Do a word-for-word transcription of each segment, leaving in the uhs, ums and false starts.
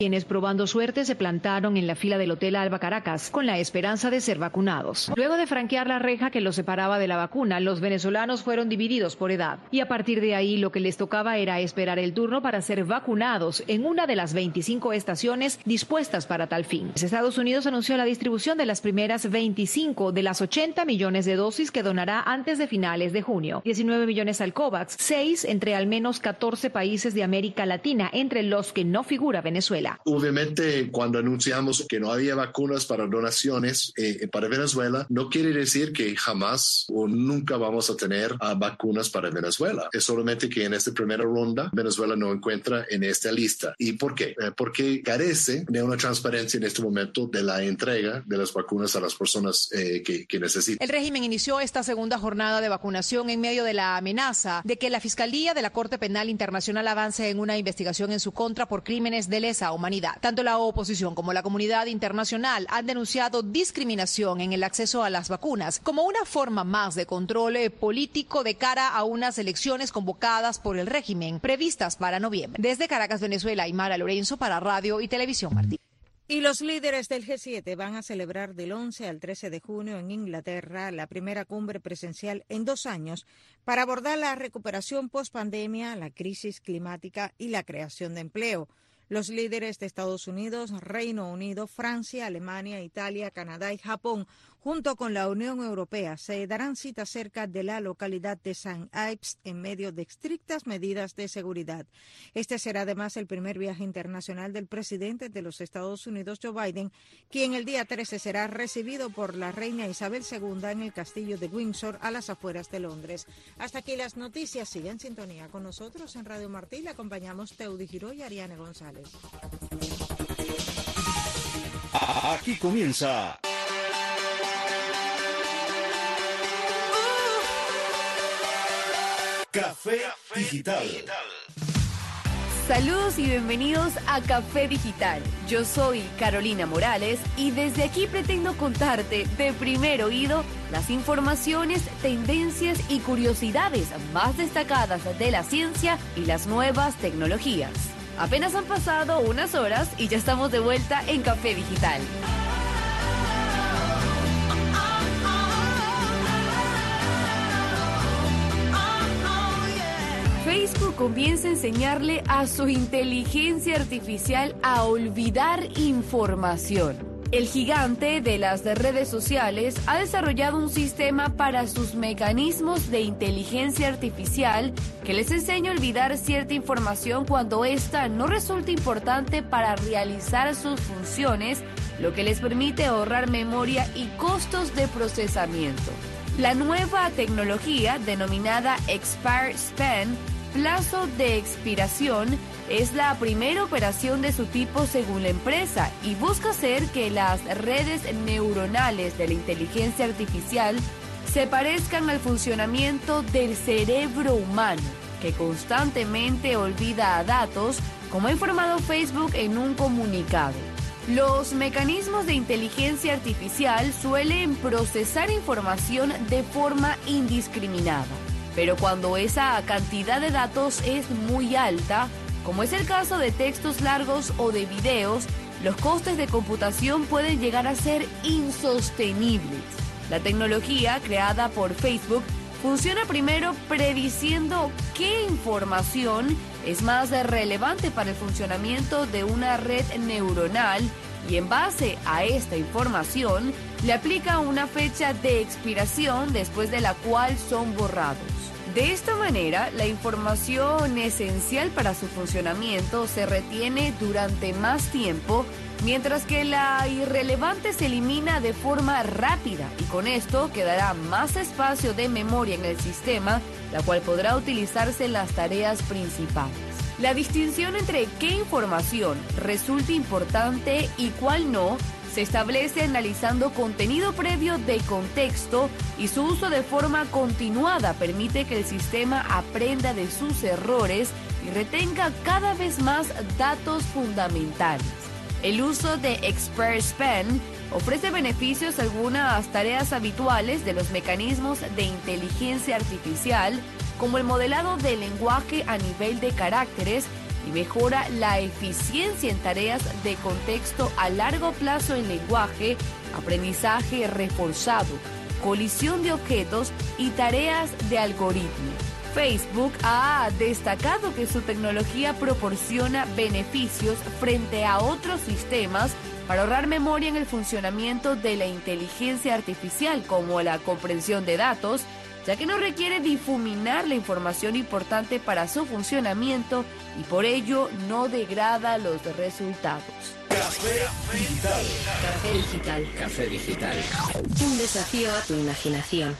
Quienes probando suerte se plantaron en la fila del Hotel Alba Caracas con la esperanza de ser vacunados. Luego de franquear la reja que los separaba de la vacuna, los venezolanos fueron divididos por edad y a partir de ahí lo que les tocaba era esperar el turno para ser vacunados en una de las veinticinco estaciones dispuestas para tal fin. Estados Unidos anunció la distribución de las primeras veinticinco de las ochenta millones de dosis que donará antes de finales de junio. diecinueve millones al COVAX, seis entre al menos catorce países de América Latina, entre los que no figura Venezuela. Obviamente, cuando anunciamos que no había vacunas para donaciones eh, para Venezuela, no quiere decir que jamás o nunca vamos a tener uh, vacunas para Venezuela. Es solamente que en esta primera ronda Venezuela no encuentra en esta lista. ¿Y por qué? Eh, porque carece de una transparencia en este momento de la entrega de las vacunas a las personas eh, que, que necesitan. El régimen inició esta segunda jornada de vacunación en medio de la amenaza de que la Fiscalía de la Corte Penal Internacional avance en una investigación en su contra por crímenes de lesa humanidad. Tanto la oposición como la comunidad internacional han denunciado discriminación en el acceso a las vacunas como una forma más de control político de cara a unas elecciones convocadas por el régimen previstas para noviembre. Desde Caracas, Venezuela, Aymara Lorenzo para Radio y Televisión Martí. Y los líderes del G siete van a celebrar del once al trece de junio en Inglaterra la primera cumbre presencial en dos años para abordar la recuperación post-pandemia, la crisis climática y la creación de empleo. Los líderes de Estados Unidos, Reino Unido, Francia, Alemania, Italia, Canadá y Japón, junto con la Unión Europea, se darán cita cerca de la localidad de Saint Ives en medio de estrictas medidas de seguridad. Este será además el primer viaje internacional del presidente de los Estados Unidos, Joe Biden, quien el día trece será recibido por la reina Isabel segunda en el castillo de Windsor, a las afueras de Londres. Hasta aquí las noticias. Sigue en sintonía con nosotros en Radio Martí. Le acompañamos Teudi Giró y Ariane González. Aquí comienza Café Digital. Saludos y bienvenidos a Café Digital. Yo soy Carolina Morales y desde aquí pretendo contarte de primer oído las informaciones, tendencias y curiosidades más destacadas de la ciencia y las nuevas tecnologías. Apenas han pasado unas horas y ya estamos de vuelta en Café Digital. Facebook comienza a enseñarle a su inteligencia artificial a olvidar información. El gigante de las redes sociales ha desarrollado un sistema para sus mecanismos de inteligencia artificial que les enseña a olvidar cierta información cuando ésta no resulta importante para realizar sus funciones, lo que les permite ahorrar memoria y costos de procesamiento. La nueva tecnología, denominada Expire Span, plazo de expiración, es la primera operación de su tipo según la empresa y busca hacer que las redes neuronales de la inteligencia artificial se parezcan al funcionamiento del cerebro humano, que constantemente olvida datos, como ha informado Facebook en un comunicado. Los mecanismos de inteligencia artificial suelen procesar información de forma indiscriminada, pero cuando esa cantidad de datos es muy alta, como es el caso de textos largos o de videos, los costes de computación pueden llegar a ser insostenibles. La tecnología creada por Facebook funciona primero prediciendo qué información es más relevante para el funcionamiento de una red neuronal y en base a esta información le aplica una fecha de expiración después de la cual son borrados. De esta manera, la información esencial para su funcionamiento se retiene durante más tiempo, mientras que la irrelevante se elimina de forma rápida y con esto quedará más espacio de memoria en el sistema, la cual podrá utilizarse en las tareas principales. La distinción entre qué información resulta importante y cuál no se establece analizando contenido previo de contexto y su uso de forma continuada permite que el sistema aprenda de sus errores y retenga cada vez más datos fundamentales. El uso de Expire Span ofrece beneficios a algunas tareas habituales de los mecanismos de inteligencia artificial, como el modelado de lenguaje a nivel de caracteres, y mejora la eficiencia en tareas de contexto a largo plazo en lenguaje, aprendizaje reforzado, colisión de objetos y tareas de algoritmo. Facebook ha destacado que su tecnología proporciona beneficios frente a otros sistemas para ahorrar memoria en el funcionamiento de la inteligencia artificial, como la comprensión de datos, ya que no requiere difuminar la información importante para su funcionamiento y por ello no degrada los resultados. Café Digital. Café Digital. Café Digital. Un desafío a tu imaginación.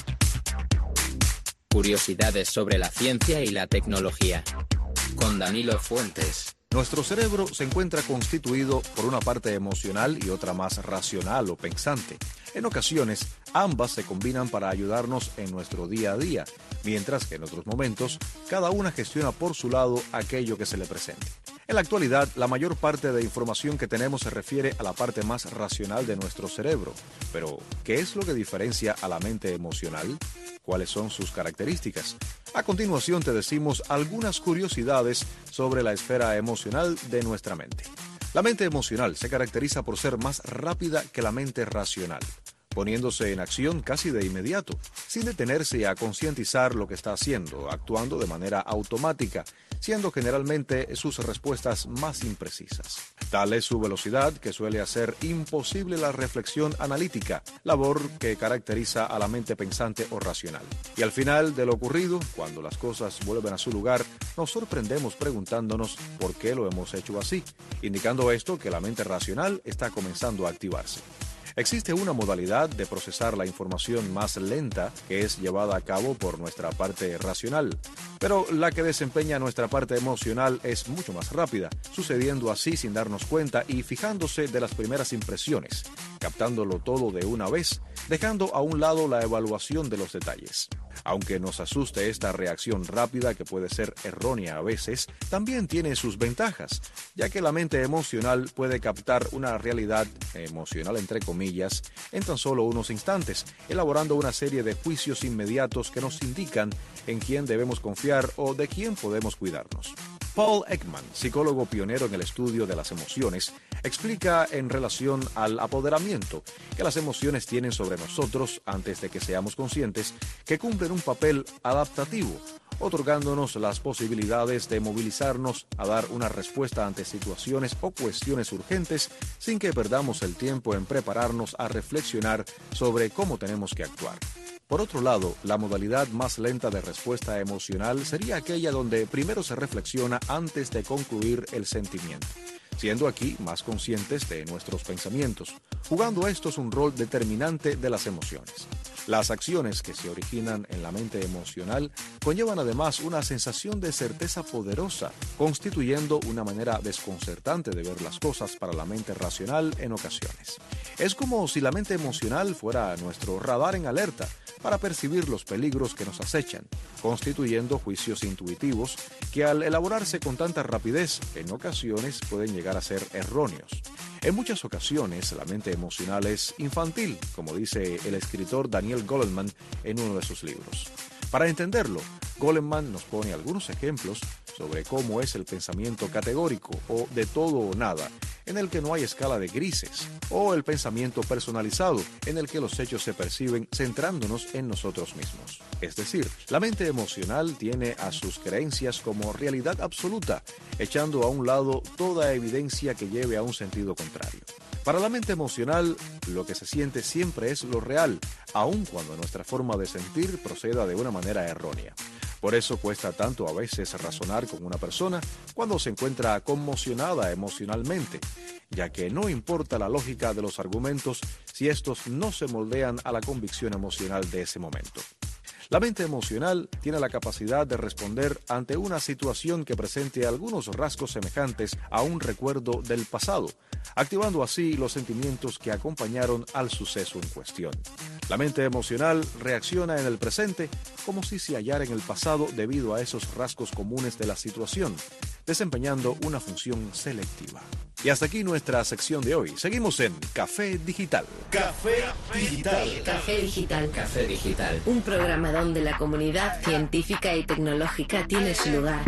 Curiosidades sobre la ciencia y la tecnología. Con Danilo Fuentes. Nuestro cerebro se encuentra constituido por una parte emocional y otra más racional o pensante. En ocasiones, ambas se combinan para ayudarnos en nuestro día a día, mientras que en otros momentos, cada una gestiona por su lado aquello que se le presente. En la actualidad, la mayor parte de información que tenemos se refiere a la parte más racional de nuestro cerebro. Pero, ¿qué es lo que diferencia a la mente emocional? ¿Cuáles son sus características? A continuación te decimos algunas curiosidades sobre la esfera emocional de nuestra mente. La mente emocional se caracteriza por ser más rápida que la mente racional, poniéndose en acción casi de inmediato, sin detenerse a concientizar lo que está haciendo, actuando de manera automática, siendo generalmente sus respuestas más imprecisas. Tal es su velocidad que suele hacer imposible la reflexión analítica, labor que caracteriza a la mente pensante o racional. Y al final de lo ocurrido, cuando las cosas vuelven a su lugar, nos sorprendemos preguntándonos por qué lo hemos hecho así, indicando esto que la mente racional está comenzando a activarse. Existe una modalidad de procesar la información más lenta que es llevada a cabo por nuestra parte racional, pero la que desempeña nuestra parte emocional es mucho más rápida, sucediendo así sin darnos cuenta y fijándose de las primeras impresiones, captándolo todo de una vez, dejando a un lado la evaluación de los detalles. Aunque nos asuste esta reacción rápida que puede ser errónea a veces, también tiene sus ventajas, ya que la mente emocional puede captar una realidad emocional entre comillas en tan solo unos instantes, elaborando una serie de juicios inmediatos que nos indican en quién debemos confiar o de quién podemos cuidarnos. Paul Ekman, psicólogo pionero en el estudio de las emociones, explica en relación al apoderamiento que las emociones tienen sobre nosotros antes de que seamos conscientes que cumplen un papel adaptativo, otorgándonos las posibilidades de movilizarnos a dar una respuesta ante situaciones o cuestiones urgentes sin que perdamos el tiempo en prepararnos a reflexionar sobre cómo tenemos que actuar. Por otro lado, la modalidad más lenta de respuesta emocional sería aquella donde primero se reflexiona antes de concluir el sentimiento, siendo aquí más conscientes de nuestros pensamientos, jugando estos un rol determinante de las emociones. Las acciones que se originan en la mente emocional conllevan además una sensación de certeza poderosa, constituyendo una manera desconcertante de ver las cosas para la mente racional en ocasiones. Es como si la mente emocional fuera nuestro radar en alerta para percibir los peligros que nos acechan, constituyendo juicios intuitivos que al elaborarse con tanta rapidez en ocasiones pueden llegar a ser erróneos. En muchas ocasiones la mente emocional es infantil, como dice el escritor Daniel Goleman en uno de sus libros. Para entenderlo, Goleman nos pone algunos ejemplos sobre cómo es el pensamiento categórico o de todo o nada, en el que no hay escala de grises, o el pensamiento personalizado, en el que los hechos se perciben centrándonos en nosotros mismos. Es decir, la mente emocional tiene a sus creencias como realidad absoluta, echando a un lado toda evidencia que lleve a un sentido contrario. Para la mente emocional, lo que se siente siempre es lo real, aun cuando nuestra forma de sentir proceda de una manera errónea. Por eso cuesta tanto a veces razonar con una persona cuando se encuentra conmocionada emocionalmente, ya que no importa la lógica de los argumentos si estos no se moldean a la convicción emocional de ese momento. La mente emocional tiene la capacidad de responder ante una situación que presente algunos rasgos semejantes a un recuerdo del pasado, activando así los sentimientos que acompañaron al suceso en cuestión. La mente emocional reacciona en el presente como si se hallara en el pasado debido a esos rasgos comunes de la situación, desempeñando una función selectiva. Y hasta aquí nuestra sección de hoy. Seguimos en Café Digital. Café Digital. Café Digital. Café Digital. Un programa donde la comunidad científica y tecnológica tiene su lugar.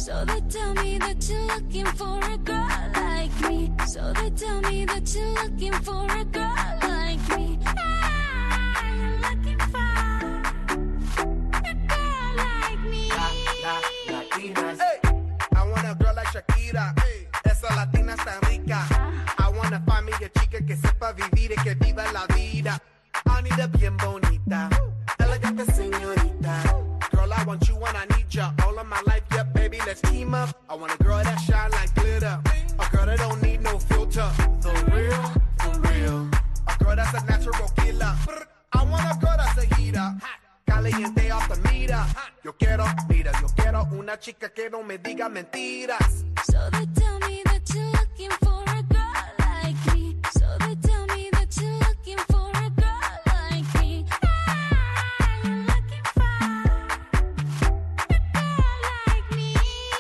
So they tell me that you're looking for a girl like me. So they tell me that you're looking for a girl like me. Ah, you're looking for a girl like me. La, la, Latinas. Hey, I want a girl like Shakira. Hey, esa latina está rica. I wanna find me a chica que sepa vivir y que viva la vida. Anita bien bonita, elegante señorita. Girl, I want you and I need ya all of my life, yeah, baby, let's team up. I want a girl that shine like glitter, a girl that don't need no filter. The real, for real, a girl that's a natural killer. I want a girl that's a heater, caliente off the meter. Yo quiero, mira, yo quiero una chica que no me diga mentiras. So they tell me that you're looking for a girl like me. So they tell me that you're looking for a girl like me. Ah, you're looking for a girl like me.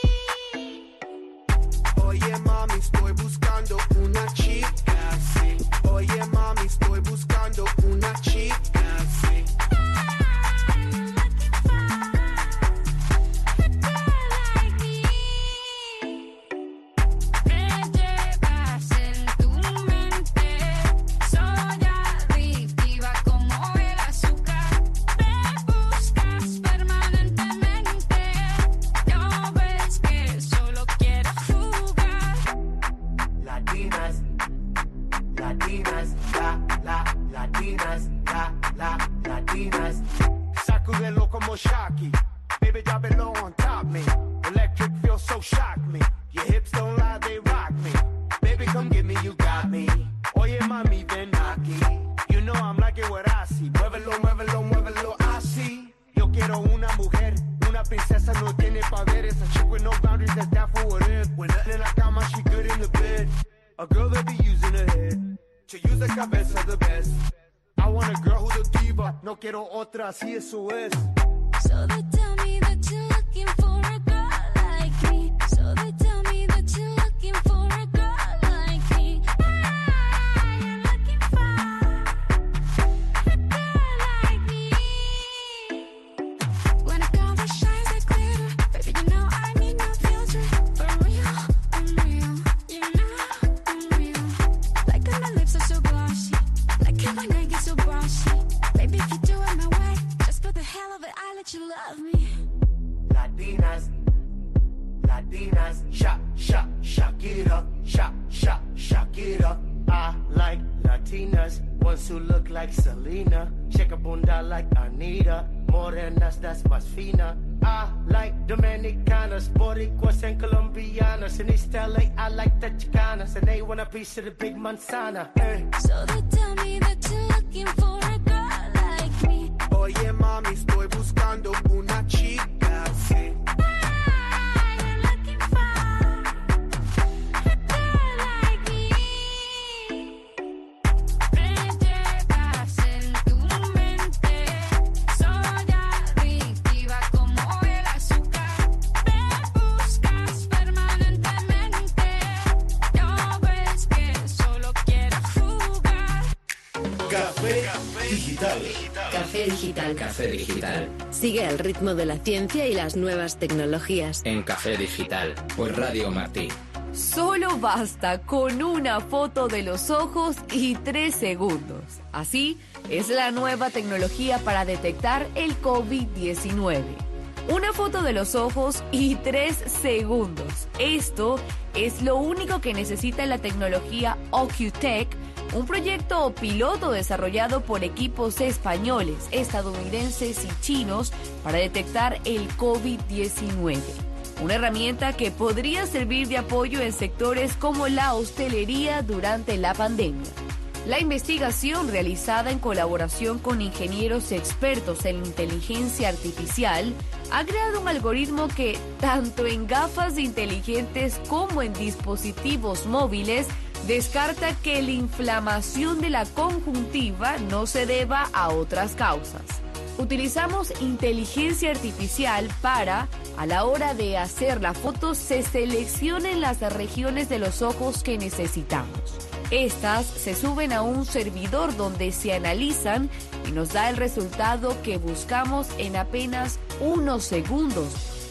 Oye mami, estoy buscando una chica, sí. Oye mami, estoy buscando una chica, sí. Ah, you're looking for a girl like me. Me llevas en tu mente, soy adictiva como el azúcar. Me buscas permanentemente, no ves que solo quiero jugar. Latinas, latinas, la, la, latinas, la, la, latinas. Sacudelo como Shocky, baby, drop it low on top me. Electric feels so shock me. Your hips don't lie, they rock me. Baby, come get me, you got me. Oye mami, ven aquí. You know I'm liking what I see. Muévelo, muévelo, muévelo, así. Yo quiero una mujer, una princesa, no tiene poderes. A chick with no boundaries, that's down for whatever. When nothing in la cama, she good in the bed. A girl that be using her head to use the cabeza the best. I want a girl who's a diva, no quiero otra, así eso es. So they tell me that you're looking for a girl like me. So they tell me that you're looking for a girl like me. Ah, you're looking for a girl like me. When a girl that shines like glitter, baby, you know I need no filter. For real, I'm real, you know I'm real. Like when my lips are so glossy, like when my neck is so brushy. Baby, if you do it my way, just for the hell of it, I let you love me. Latinas, Latinas, Sha, Sha, Shakira, Sha, Sha, Shakira. I like Latinas, ones who look like Selena, shake a bunda like Anita, morenas, that's más fina. I like Dominicanas, Boricuas and Colombianas. In East L A, I like the Chicanas, and they want a piece of the big manzana. Eh. So they tell me that you're looking for a girl like me. Oye mami, estoy buscando una chica, sí. Ah, you're looking for a girl like me. Me llevas en tu mente, soy adictiva como el azúcar. Me buscas permanentemente, no ves que solo quiero jugar. Café Digital. Café Digital. Café Digital. Sigue el ritmo de la ciencia y las nuevas tecnologías. En Café Digital, por Radio Martí. Solo basta con una foto de los ojos y tres segundos. Así es la nueva tecnología para detectar el COVID diecinueve. Una foto de los ojos y tres segundos. Esto es lo único que necesita la tecnología OcuTech, un proyecto piloto desarrollado por equipos españoles, estadounidenses y chinos para detectar el COVID diecinueve. Una herramienta que podría servir de apoyo en sectores como la hostelería durante la pandemia. La investigación, realizada en colaboración con ingenieros expertos en inteligencia artificial, ha creado un algoritmo que, tanto en gafas inteligentes como en dispositivos móviles, descarta que la inflamación de la conjuntiva no se deba a otras causas. Utilizamos inteligencia artificial para, a la hora de hacer la foto, se seleccionen las regiones de los ojos que necesitamos. Estas se suben a un servidor donde se analizan y nos da el resultado que buscamos en apenas unos segundos,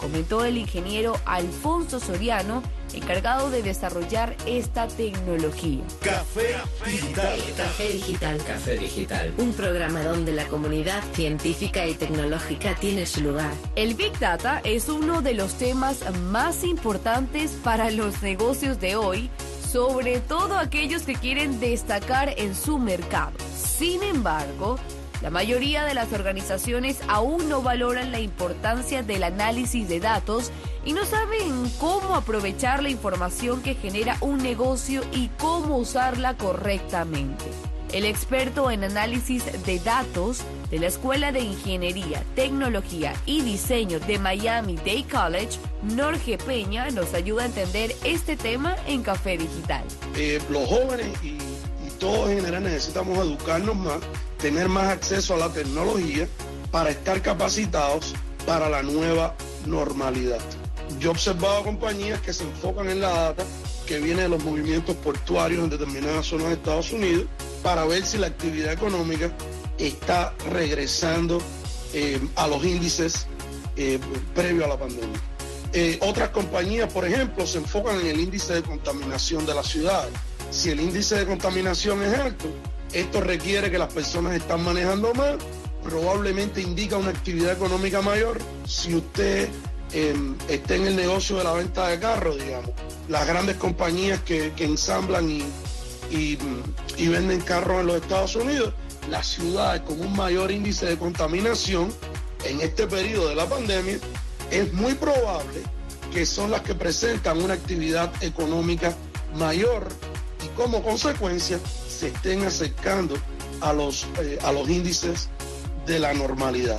comentó el ingeniero Alfonso Soriano, encargado de desarrollar esta tecnología. Café Digital. Café Digital. Café Digital. Un programa donde la comunidad científica y tecnológica tiene su lugar. El Big Data es uno de los temas más importantes para los negocios de hoy, sobre todo aquellos que quieren destacar en su mercado. Sin embargo, la mayoría de las organizaciones aún no valoran la importancia del análisis de datos y no saben cómo aprovechar la información que genera un negocio y cómo usarla correctamente. El experto en análisis de datos de la Escuela de Ingeniería, Tecnología y Diseño de Miami-Dade College, Norge Peña, nos ayuda a entender este tema en Café Digital. Eh, los jóvenes y, y todos en general necesitamos educarnos más, tener más acceso a la tecnología para estar capacitados para la nueva normalidad. Yo he observado compañías que se enfocan en la data que viene de los movimientos portuarios en determinadas zonas de Estados Unidos para ver si la actividad económica está regresando eh, a los índices eh, previo a la pandemia. Eh, otras compañías, por ejemplo, se enfocan en el índice de contaminación de la ciudad. Si el índice de contaminación es alto, esto requiere que las personas están manejando más, probablemente indica una actividad económica mayor. Si usted eh, está en el negocio de la venta de carros, digamos, las grandes compañías que, que ensamblan y, y, y venden carros en los Estados Unidos, las ciudades con un mayor índice de contaminación en este periodo de la pandemia, es muy probable que son las que presentan una actividad económica mayor y como consecuencia se estén acercando a los, eh, a los índices de la normalidad.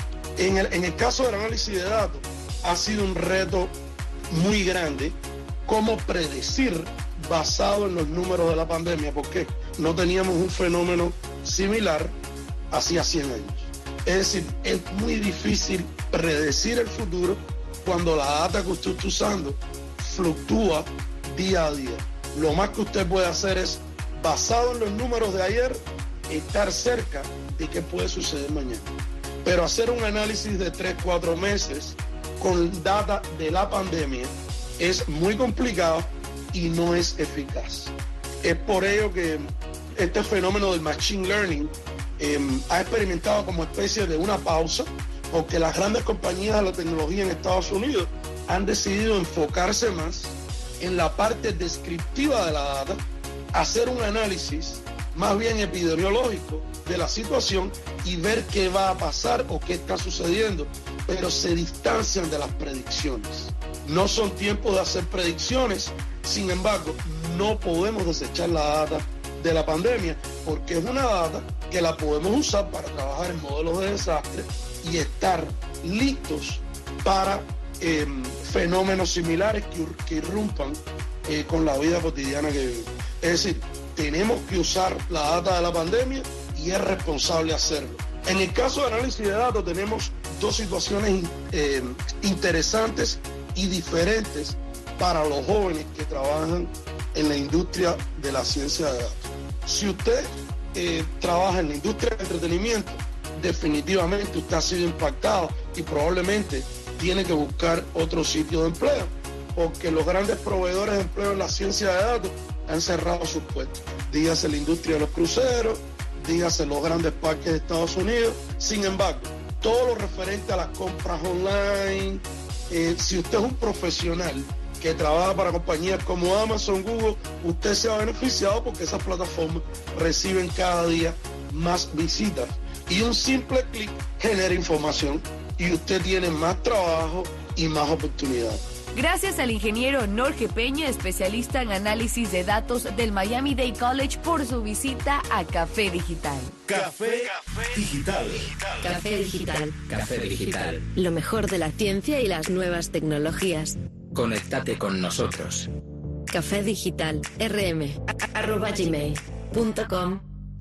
En el, en el caso del análisis de datos, ha sido un reto muy grande cómo predecir basado en los números de la pandemia, porque no teníamos un fenómeno similar hacía cien años. Es decir, es muy difícil predecir el futuro cuando la data que usted está usando fluctúa día a día. Lo más que usted puede hacer es, basado en los números de ayer, estar cerca de qué puede suceder mañana. Pero hacer un análisis de tres, cuatro meses con data de la pandemia es muy complicado y no es eficaz. Es por ello que este fenómeno del machine learning eh, ha experimentado como especie de una pausa, porque las grandes compañías de la tecnología en Estados Unidos han decidido enfocarse más en la parte descriptiva de la data, hacer un análisis más bien epidemiológico de la situación y ver qué va a pasar o qué está sucediendo, pero se distancian de las predicciones. No son tiempos de hacer predicciones, sin embargo, no podemos desechar la data de la pandemia porque es una data que la podemos usar para trabajar en modelos de desastre y estar listos para eh, fenómenos similares que, que irrumpan eh, con la vida cotidiana que vivimos. Es decir, tenemos que usar la data de la pandemia y es responsable hacerlo. En el caso de análisis de datos tenemos dos situaciones eh, interesantes y diferentes para los jóvenes que trabajan en la industria de la ciencia de datos. Si usted eh, trabaja en la industria del entretenimiento, definitivamente usted ha sido impactado y probablemente tiene que buscar otro sitio de empleo, porque los grandes proveedores de empleo en la ciencia de datos han cerrado sus puestos. Dígase la industria de los cruceros, dígase los grandes parques de Estados Unidos. Sin embargo, todo lo referente a las compras online, eh, si usted es un profesional que trabaja para compañías como Amazon, Google, usted se ha beneficiado porque esas plataformas reciben cada día más visitas. Y un simple clic genera información y usted tiene más trabajo y más oportunidades. Gracias al ingeniero Norge Peña, especialista en análisis de datos del Miami-Dade College, por su visita a Café Digital. Café Digital. Café Digital. Café Digital. Lo mejor de la ciencia y las nuevas tecnologías. Conéctate con nosotros. Café Digital. rm arroba gmail punto com.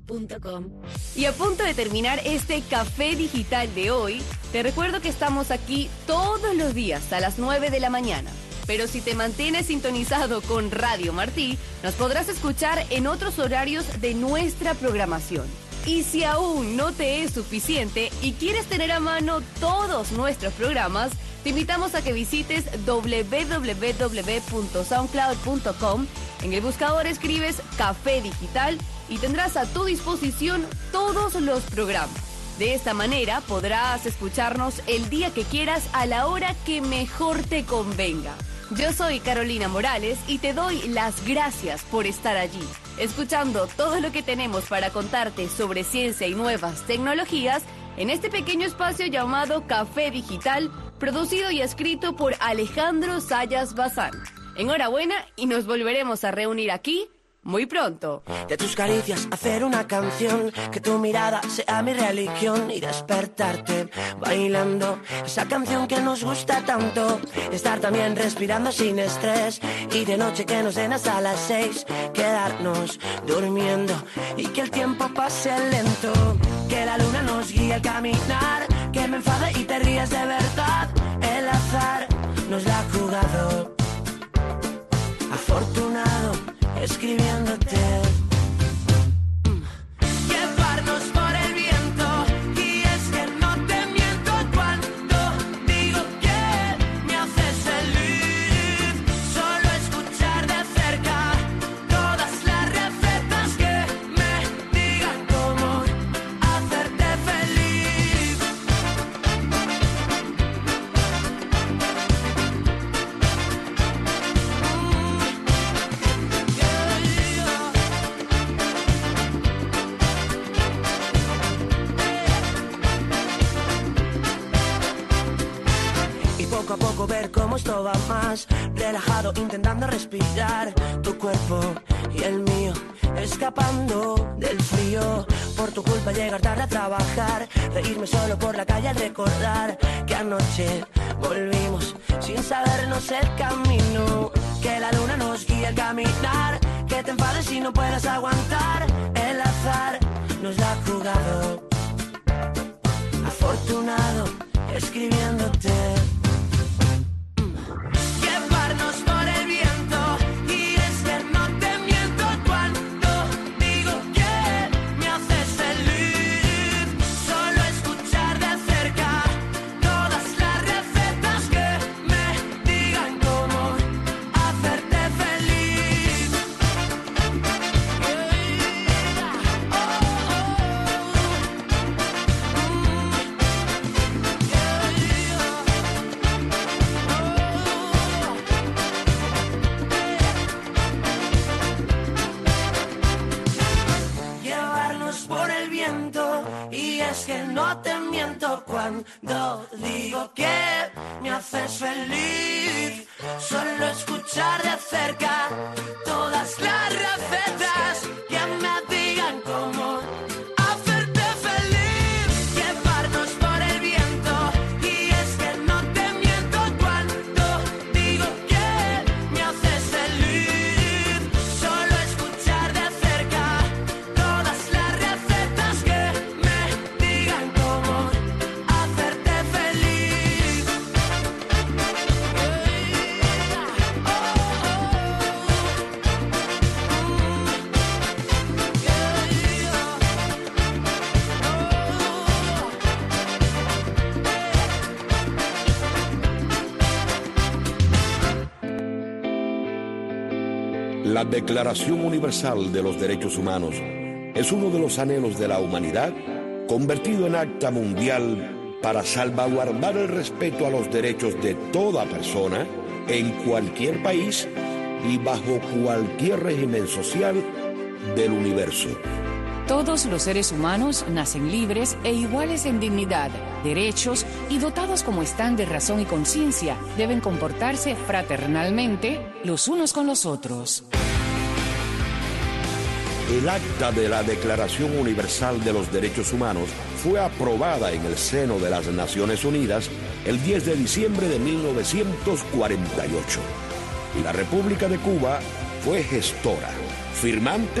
Y a punto de terminar este Café Digital de hoy, te recuerdo que estamos aquí todos los días a las nueve de la mañana. Pero si te mantienes sintonizado con Radio Martí, nos podrás escuchar en otros horarios de nuestra programación. Y si aún no te es suficiente y quieres tener a mano todos nuestros programas, Te invitamos a que visites doble u doble u doble u punto soundcloud punto com. En el buscador escribes Café Digital y tendrás a tu disposición todos los programas. De esta manera podrás escucharnos el día que quieras a la hora que mejor te convenga. Yo soy Carolina Morales y te doy las gracias por estar allí, escuchando todo lo que tenemos para contarte sobre ciencia y nuevas tecnologías en este pequeño espacio llamado Café Digital, producido y escrito por Alejandro Sayas Bazán. Enhorabuena y nos volveremos a reunir aquí muy pronto. De tus caricias hacer una canción, que tu mirada sea mi religión y despertarte bailando esa canción que nos gusta tanto. Estar también respirando sin estrés y de noche que nos den hasta las seis, quedarnos durmiendo y que el tiempo pase lento, que la luna nos guíe al caminar, que me enfade y te rías de verdad. El azar nos la ha jugado, afortunado escribiéndote. Llevarnos por el viento, y es que no te miento cuando digo que me haces feliz. Solo escuchar de cerca todas las recetas que me digan cómo hacerte feliz. Poco a poco ver cómo esto va más, relajado intentando respirar, tu cuerpo y el mío, escapando del frío. Por tu culpa llegar tarde a trabajar, reírme solo por la calle al recordar que anoche volvimos sin sabernos el camino, que la luna nos guía al caminar, que te enfades y no puedas aguantar. El azar nos la ha jugado, afortunado escribiéndote. Llevarnos por el viento, y es que no te miento cuando digo que me haces feliz. Solo escuchar de cerca todas las recetas que me digan cómo hacerte feliz. Oh, oh, por el viento, y es que no te miento cuando digo que me haces feliz. Solo escuchar de cerca todas las recetas que me digan cómo hacerte feliz. Llevarnos por el viento, y es que no te miento cuando digo que me haces feliz. Solo escuchar de cerca todas las recetas que me digan cómo hacerte feliz. La Declaración Universal de los Derechos Humanos es uno de los anhelos de la humanidad convertido en acta mundial para salvaguardar el respeto a los derechos de toda persona en cualquier país y bajo cualquier régimen social del universo. Todos los seres humanos nacen libres e iguales en dignidad, derechos y dotados como están de razón y conciencia. Deben comportarse fraternalmente los unos con los otros. El acta de la Declaración Universal de los Derechos Humanos fue aprobada en el seno de las Naciones Unidas el diez de diciembre de mil novecientos cuarenta y ocho. Y la República de Cuba fue gestora, firmante